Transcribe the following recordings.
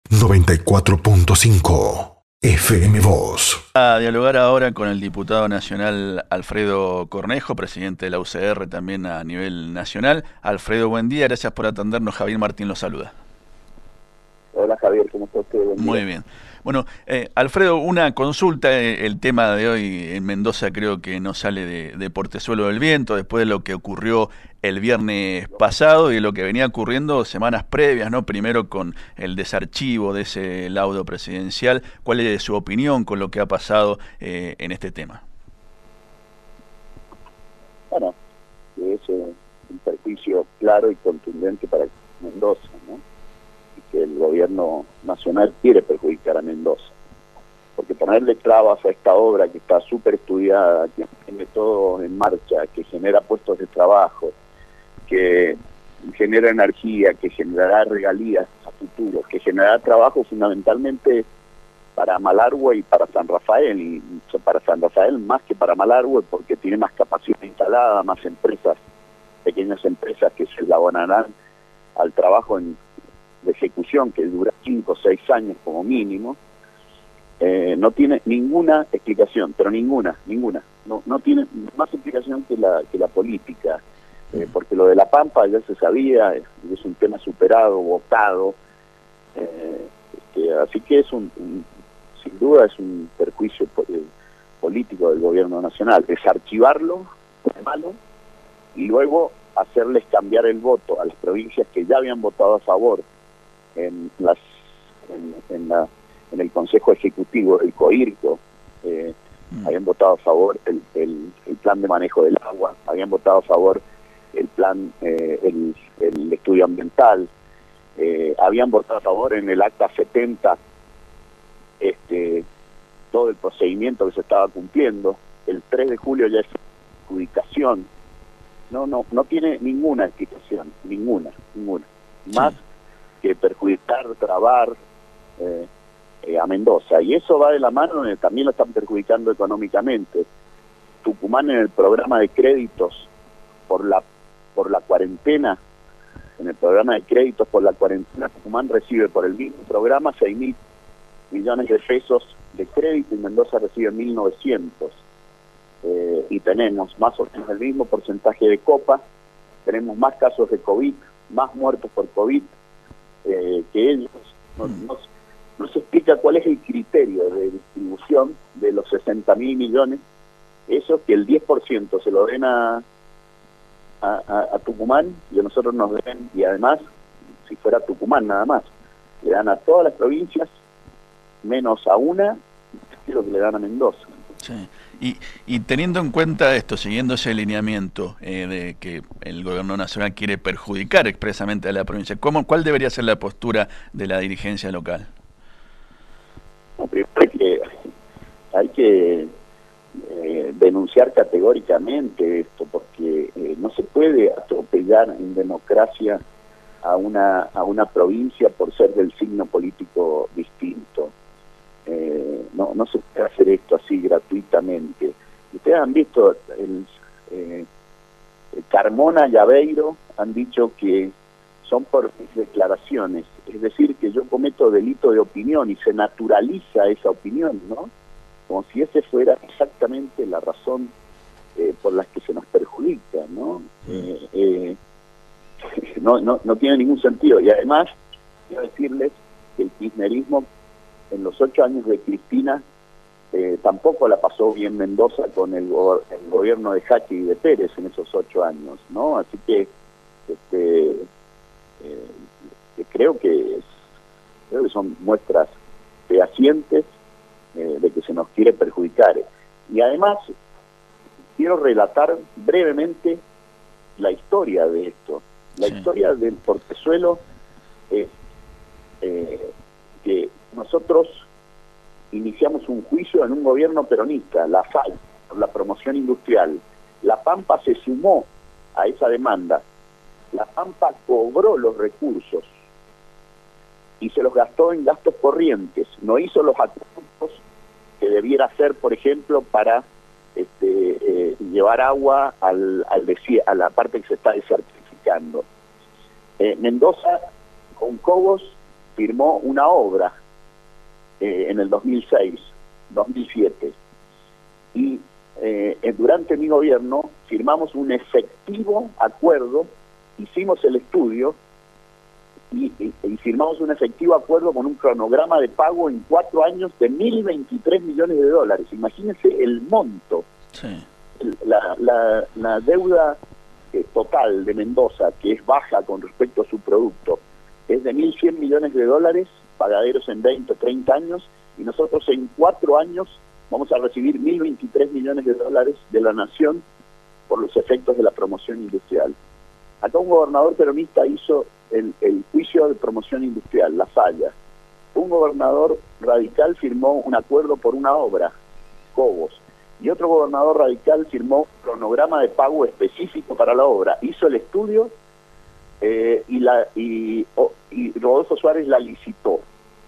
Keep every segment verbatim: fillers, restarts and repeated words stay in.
noventa y cuatro punto cinco F M Voz. A dialogar ahora con el diputado nacional Alfredo Cornejo, presidente de la U C R también a nivel nacional. Alfredo, buen día, gracias por atendernos. Javier Martín lo saluda. Hola Javier, ¿cómo está usted? Buen Muy día. bien. Bueno, eh, Alfredo, una consulta. eh, El tema de hoy en Mendoza creo que no sale de, de Portezuelo del Viento, después de lo que ocurrió el viernes pasado y de lo que venía ocurriendo semanas previas, ¿no? Primero con el desarchivo de ese laudo presidencial. ¿Cuál es su opinión con lo que ha pasado eh, en este tema? Bueno, es eh, un perjuicio claro y contundente para Mendoza, ¿no? Que el gobierno nacional quiere perjudicar a Mendoza, porque ponerle trabas a esta obra que está súper estudiada, que tiene todo en marcha, que genera puestos de trabajo, que genera energía, que generará regalías a futuro, que generará trabajo fundamentalmente para Malargüe y para San Rafael, y para San Rafael más que para Malargüe porque tiene más capacidad instalada, más empresas, pequeñas empresas que se abonarán al trabajo en de ejecución que dura cinco o seis años como mínimo. Eh, no tiene ninguna explicación, pero ninguna, ninguna. No, no tiene más explicación que la que la política, eh, porque lo de la Pampa ya se sabía, es, es un tema superado, votado, eh, este, así que es un, un, sin duda es un perjuicio po político del gobierno nacional, desarchivarlo, es malo, y luego hacerles cambiar el voto a las provincias que ya habían votado a favor en las en, en, la, en el Consejo Ejecutivo del COIRCO, eh, mm. habían votado a favor el, el, el plan de manejo del agua, habían votado a favor el plan, eh, el, el estudio ambiental, eh, habían votado a favor en el acta setenta este, todo el procedimiento que se estaba cumpliendo. El tres de julio ya es adjudicación. No, no, no tiene ninguna explicación, ninguna, ninguna. Más sí. que perjudicar, trabar eh, eh, a Mendoza. Y eso va de la mano, eh, también lo están perjudicando económicamente. Tucumán en el programa de créditos por la por la cuarentena, en el programa de créditos por la cuarentena, Tucumán recibe por el mismo programa seis mil millones de pesos de crédito y Mendoza recibe mil novecientos. Eh, y tenemos más o menos el mismo porcentaje de copa, tenemos más casos de COVID, más muertos por COVID, Eh, que ellos, no, no, no se explica cuál es el criterio de distribución de los sesenta mil millones, eso que el diez por ciento se lo den a, a, a, a Tucumán y a nosotros nos den, y además, si fuera Tucumán nada más, le dan a todas las provincias, menos a una, que es lo que le dan a Mendoza. Sí. Y, y teniendo en cuenta esto, siguiendo ese lineamiento eh, de que el gobierno nacional quiere perjudicar expresamente a la provincia, ¿cómo, ¿cuál debería ser la postura de la dirigencia local? No, primero hay que, hay que eh, denunciar categóricamente esto, porque eh, no se puede atropellar en democracia a una, a una provincia por ser del signo político distinto. Eh, no, no se puede hacer esto así gratuitamente. Ustedes han visto, el, eh, el Carmona y Aveiro han dicho que son por mis declaraciones, es decir, que yo cometo delito de opinión y se naturaliza esa opinión, ¿no? Como si esa fuera exactamente la razón eh, por la que se nos perjudica, ¿no? Eh, eh, no, no, no tiene ningún sentido. Y además, quiero decirles que el kirchnerismo en los ocho años de Cristina eh, tampoco la pasó bien Mendoza con el, go el gobierno de Jaque y de Pérez en esos ocho años, ¿no? Así que este, eh, que creo que es, creo que son muestras fehacientes eh, de que se nos quiere perjudicar. Y además quiero relatar brevemente la historia de esto. La sí. historia del Portezuelo es eh, que nosotros iniciamos un juicio en un gobierno peronista, la F A I, por la promoción industrial. La Pampa se sumó a esa demanda. La Pampa cobró los recursos y se los gastó en gastos corrientes. No hizo los acuerdos que debiera hacer, por ejemplo, para este, eh, llevar agua al, al a la parte que se está desertificando. Eh, Mendoza, con Cobos, firmó una obra eh, en el dos mil seis, dos mil siete, y eh, durante mi gobierno firmamos un efectivo acuerdo, hicimos el estudio y, y, y firmamos un efectivo acuerdo con un cronograma de pago en cuatro años de mil veintitrés millones de dólares. Imagínense el monto. Sí. La, la, la deuda eh, total de Mendoza, que es baja con respecto a su producto, es de mil cien millones de dólares, pagaderos en veinte o treinta años, y nosotros en cuatro años vamos a recibir mil veintitrés millones de dólares de la nación por los efectos de la promoción industrial. Acá un gobernador peronista hizo el, el juicio de promoción industrial, la falla. Un gobernador radical firmó un acuerdo por una obra, Cobos, y otro gobernador radical firmó un cronograma de pago específico para la obra. Hizo el estudio eh, y, la, y, oh, y Rodolfo Suárez la licitó.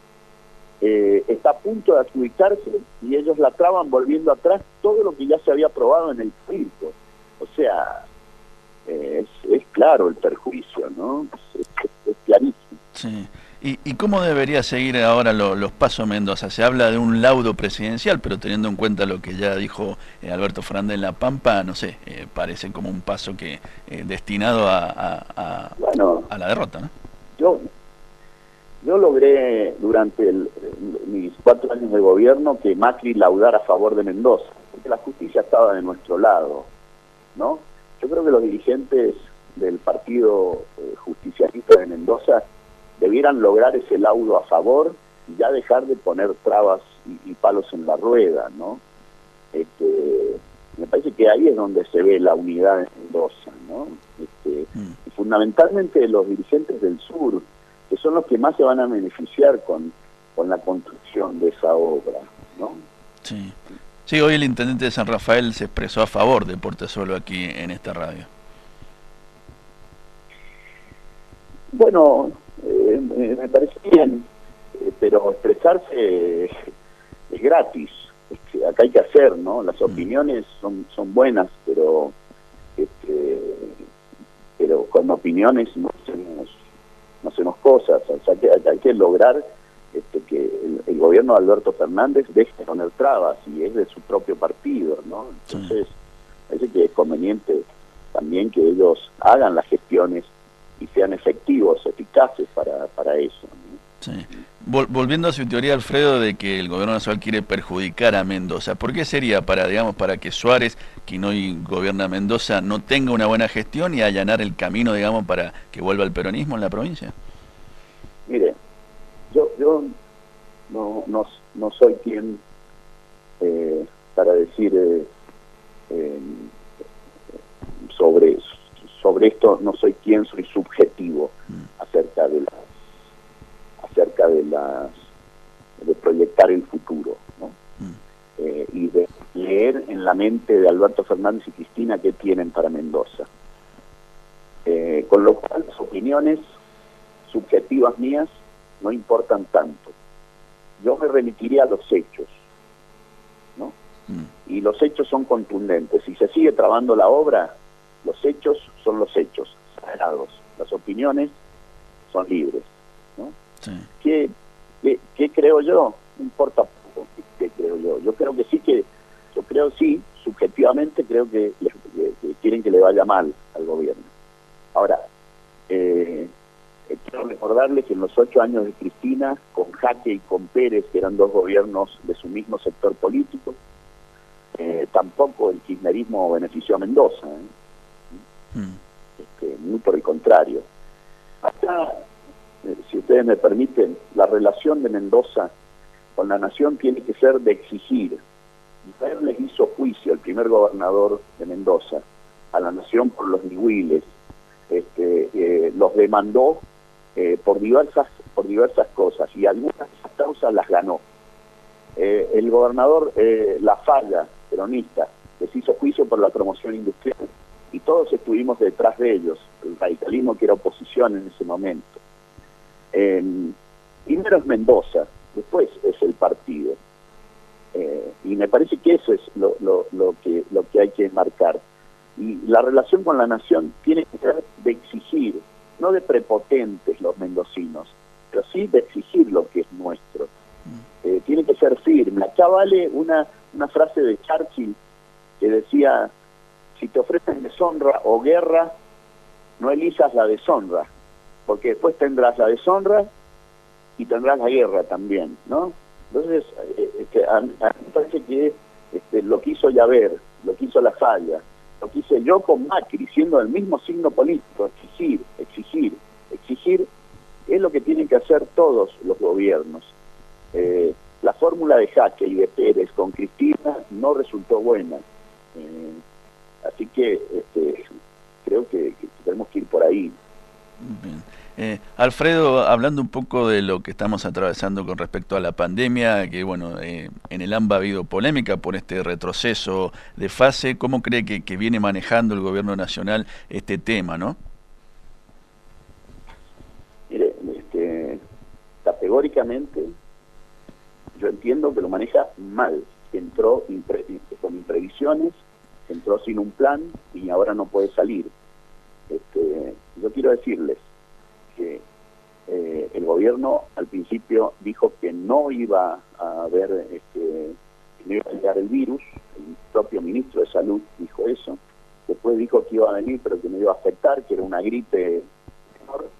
Eh, está a punto de adjudicarse y ellos la traban volviendo atrás todo lo que ya se había aprobado en el circo. O sea, eh, es, es claro el perjuicio, ¿no? Es, es, es clarísimo. Sí. ¿Y, ¿Y cómo debería seguir ahora lo, los pasos Mendoza? Se habla de un laudo presidencial, pero teniendo en cuenta lo que ya dijo eh, Alberto Fernández en La Pampa, no sé, eh, parece como un paso que eh, destinado a, a, a, bueno, a la derrota, ¿no? Yo, yo logré durante el, el, mis cuatro años de gobierno que Macri laudara a favor de Mendoza, porque la justicia estaba de nuestro lado, ¿no? Yo creo que los dirigentes del partido eh, justicialista de Mendoza debieran lograr ese laudo a favor y ya dejar de poner trabas y, y palos en la rueda, ¿no? Este, me parece que ahí es donde se ve la unidad en Mendoza, ¿no? Este, mm. Y fundamentalmente los dirigentes del sur, que son los que más se van a beneficiar con, con la construcción de esa obra, ¿no? Sí. Sí, hoy el intendente de San Rafael se expresó a favor de Portezuelo aquí en esta radio. Bueno, eh, me parece bien, eh, pero expresarse es, es gratis. Es que acá hay que hacer, ¿no? Las opiniones son son buenas, pero este, pero con opiniones no hacemos no hacemos cosas. O sea, que hay, hay que lograr este, que el, el gobierno de Alberto Fernández deje de poner trabas, y es de su propio partido, ¿no? Entonces, sí. Parece que es conveniente también que ellos hagan las gestiones y sean efectivos, eficaces para, para eso, ¿no? Sí. Vol volviendo a su teoría, Alfredo, de que el gobierno nacional quiere perjudicar a Mendoza, ¿por qué sería? Para, digamos, para que Suárez, quien hoy gobierna Mendoza, no tenga una buena gestión y allanar el camino, digamos, para que vuelva el peronismo en la provincia. Mire, yo yo no no, no soy quien eh, para decir eh, eh, sobre sobre esto, no soy quien, soy subjetivo mm. acerca de las acerca de las de proyectar el futuro, ¿no? Mm. Eh, y de leer en la mente de Alberto Fernández y Cristina qué tienen para Mendoza. Eh, con lo cual las opiniones subjetivas mías no importan tanto. Yo me remitiría a los hechos, ¿no? Mm. Y los hechos son contundentes. Si se sigue trabando la obra, los hechos son los hechos sagrados. Las opiniones son libres, ¿no? Sí. ¿Qué, qué, ¿Qué creo yo? No importa poco qué, qué creo yo. Yo creo que sí que, yo creo sí, subjetivamente creo que, le, que, que quieren que le vaya mal al gobierno. Ahora, eh, quiero recordarles que en los ocho años de Cristina, con Jaque y con Pérez, que eran dos gobiernos de su mismo sector político, eh, tampoco el kirchnerismo benefició a Mendoza, ¿eh? Mm. Este, muy por el contrario. Acá, eh, si ustedes me permiten, la relación de Mendoza con la nación tiene que ser de exigir. Israel les hizo juicio, el primer gobernador de Mendoza, a la nación por los nihuiles. Este, eh, los demandó eh, por diversas por diversas cosas, y algunas de esas causas las ganó. Eh, el gobernador eh, La Falla, peronista, les hizo juicio por la promoción industrial, y todos estuvimos detrás de ellos, el radicalismo que era oposición en ese momento. Eh, primero es Mendoza, después es el partido. Eh, y me parece que eso es lo, lo, lo, que, lo que hay que marcar. Y la relación con la nación tiene que ser de exigir, no de prepotentes los mendocinos, pero sí de exigir lo que es nuestro. Eh, tiene que ser firme. Acá vale una, una frase de Churchill que decía: si te ofrecen deshonra o guerra, no elijas la deshonra, porque después tendrás la deshonra y tendrás la guerra también, ¿no? Entonces, eh, este, a, a mí me parece que este, lo que hizo Yaver, lo que hizo La Falla, lo que hice yo con Macri, siendo del mismo signo político, exigir, exigir, exigir, es lo que tienen que hacer todos los gobiernos. Eh, la fórmula de Jaque y de Pérez con Cristina no resultó buena. Eh, así que este, creo que, que tenemos que ir por ahí. Bien. Eh, Alfredo, hablando un poco de lo que estamos atravesando con respecto a la pandemia, que bueno, eh, en el AMBA ha habido polémica por este retroceso de fase, ¿cómo cree que, que viene manejando el gobierno nacional este tema, no? Mire, este, categóricamente yo entiendo que lo maneja mal. Entró impre con imprevisiones, entró sin un plan y ahora no puede salir. Este, yo quiero decirles que eh, el gobierno al principio dijo que no iba a haber, este, que no iba a llegar el virus. El propio ministro de Salud dijo eso. Después dijo que iba a venir pero que no iba a afectar, que era una gripe menor.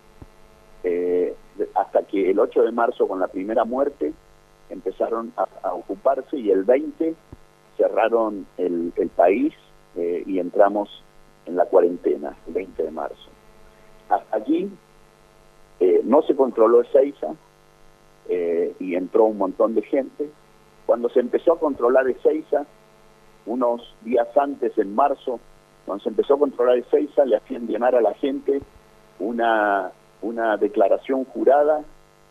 Eh, hasta que el ocho de marzo, con la primera muerte, empezaron a, a ocuparse, y el veinte cerraron el, el país eh, y entramos en la cuarentena, el veinte de marzo. Hasta allí eh, no se controló Ezeiza eh, y entró un montón de gente. Cuando se empezó a controlar Ezeiza, unos días antes, en marzo, cuando se empezó a controlar Ezeiza, le hacían llenar a la gente una, una declaración jurada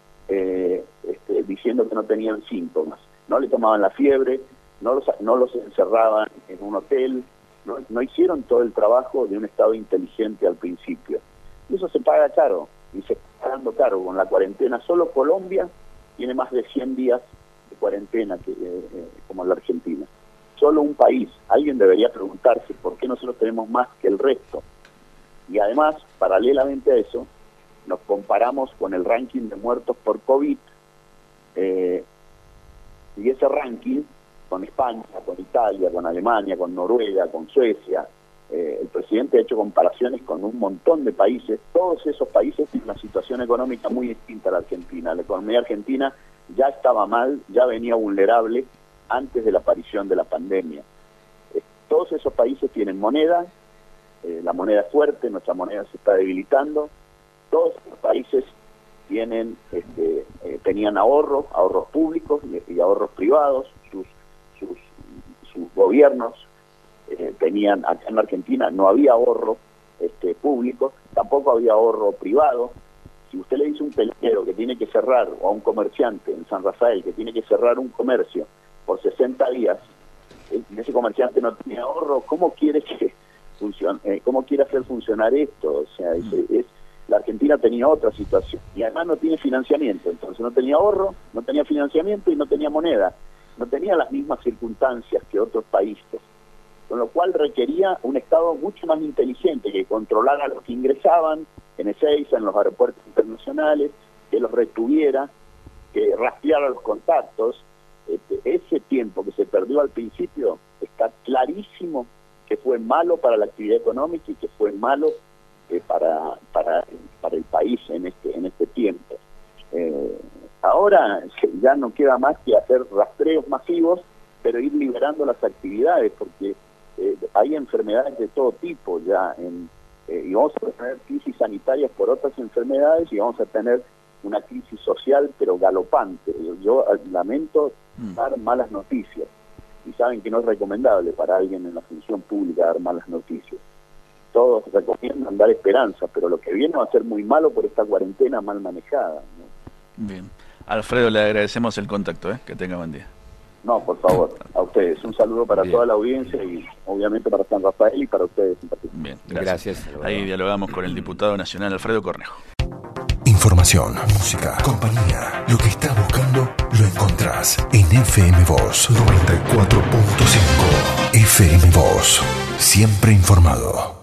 eh, este, diciendo que no tenían síntomas. No le tomaban la fiebre, no los, no los encerraban en un hotel, no, no hicieron todo el trabajo de un Estado inteligente al principio. Y eso se paga caro, y se está pagando caro con la cuarentena. Solo Colombia tiene más de cien días de cuarentena que, eh, como la Argentina. Solo un país. Alguien debería preguntarse por qué nosotros tenemos más que el resto. Y además, paralelamente a eso, nos comparamos con el ranking de muertos por COVID, eh, y ese ranking, con España, con Italia, con Alemania, con Noruega, con Suecia, eh, el presidente ha hecho comparaciones con un montón de países. Todos esos países tienen una situación económica muy distinta a la Argentina. La economía argentina ya estaba mal, ya venía vulnerable antes de la aparición de la pandemia. Eh, todos esos países tienen moneda, eh, la moneda es fuerte, nuestra moneda se está debilitando. Todos los países tienen, este, eh, tenían ahorros, ahorros públicos y, y ahorros privados. Sus, sus, sus gobiernos eh, tenían, acá en Argentina no había ahorro este, público, tampoco había ahorro privado. Si usted le dice a un peluquero que tiene que cerrar, o a un comerciante en San Rafael que tiene que cerrar un comercio por sesenta días, eh, y ese comerciante no tiene ahorro, ¿cómo quiere que funcione, eh, cómo quiere hacer funcionar esto? O sea, es, es la Argentina tenía otra situación, y además no tiene financiamiento. Entonces no tenía ahorro, no tenía financiamiento y no tenía moneda, no tenía las mismas circunstancias que otros países, con lo cual requería un Estado mucho más inteligente, que controlara a los que ingresaban en Ezeiza, en los aeropuertos internacionales, que los retuviera, que rastreara los contactos. Este, ese tiempo que se perdió al principio está clarísimo que fue malo para la actividad económica y que fue malo Eh, para, para, para el país en este, en este tiempo. Eh, ahora ya no queda más que hacer rastreos masivos, pero ir liberando las actividades, porque eh, hay enfermedades de todo tipo ya, en, eh, y vamos a tener crisis sanitarias por otras enfermedades, y vamos a tener una crisis social, pero galopante. Yo, yo lamento dar malas noticias, y saben que no es recomendable para alguien en la función pública dar malas noticias. Todos recomiendan dar esperanza, pero lo que viene va a ser muy malo por esta cuarentena mal manejada, ¿no? Bien. Alfredo, le agradecemos el contacto, ¿eh? Que tenga buen día. No, por favor, a ustedes. Un saludo para Bien. toda la audiencia y obviamente para San Rafael y para ustedes en particular. Bien, gracias. gracias. Ahí dialogamos con el diputado nacional Alfredo Cornejo. Información, música, compañía. Lo que estás buscando lo encontrás en F M Voz noventa y cuatro punto cinco. F M Voz, siempre informado.